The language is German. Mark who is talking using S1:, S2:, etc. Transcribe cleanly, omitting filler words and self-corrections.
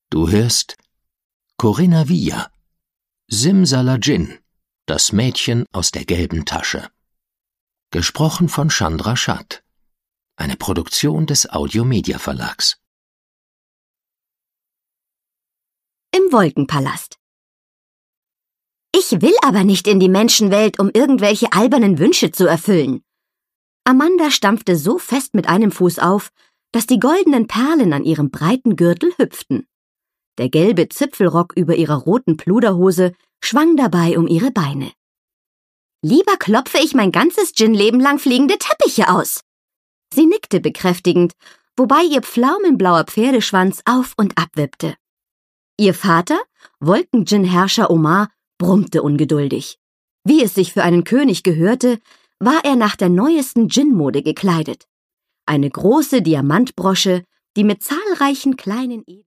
S1: Du hörst Corinna Villa, Simsalabim, das Mädchen aus der gelben Tasche. Gesprochen von Chandra Schad. Eine Produktion des Audiomedia Verlags.
S2: Im Wolkenpalast. Ich will aber nicht in die Menschenwelt, um irgendwelche albernen Wünsche zu erfüllen. Amanda stampfte so fest mit einem Fuß auf, dass die goldenen Perlen an ihrem breiten Gürtel hüpften. Der gelbe Zipfelrock über ihrer roten Pluderhose schwang dabei um ihre Beine. Lieber klopfe ich mein ganzes Djinn-Leben lang fliegende Teppiche aus. Sie nickte bekräftigend, wobei ihr pflaumenblauer Pferdeschwanz auf und ab wippte. Ihr Vater, Wolken-Djinn-Herrscher Omar, brummte ungeduldig. Wie es sich für einen König gehörte, war er nach der neuesten Djinn-Mode gekleidet. Eine große Diamantbrosche, die mit zahlreichen kleinen